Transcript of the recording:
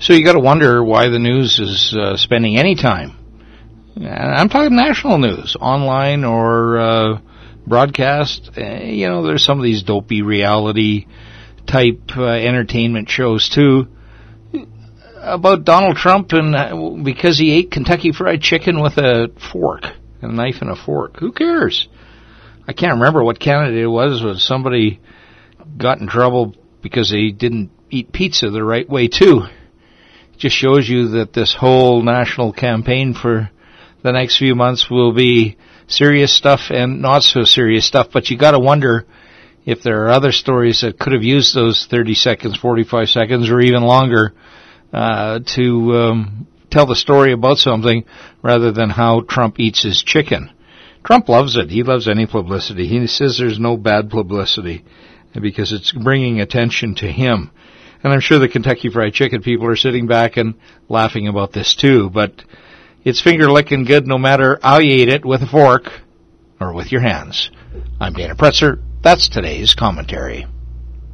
So you got to wonder why the news is spending any time. And I'm talking national news, online or broadcast. There's some of these dopey reality type entertainment shows too about Donald Trump and because he ate Kentucky Fried Chicken with a knife and a fork. Who cares? I can't remember what candidate it was somebody got in trouble because they didn't eat pizza the right way too. It just shows you that this whole national campaign for the next few months will be serious stuff and not so serious stuff, but you got to wonder if there are other stories that could have used those 30 seconds, 45 seconds, or even longer to tell the story about something rather than how Trump eats his chicken. Trump loves it. He loves any publicity. He says there's no bad publicity because it's bringing attention to him. And I'm sure the Kentucky Fried Chicken people are sitting back and laughing about this too, but it's finger-licking good no matter how you eat it, with a fork or with your hands. I'm Dana Pretzer. That's today's commentary.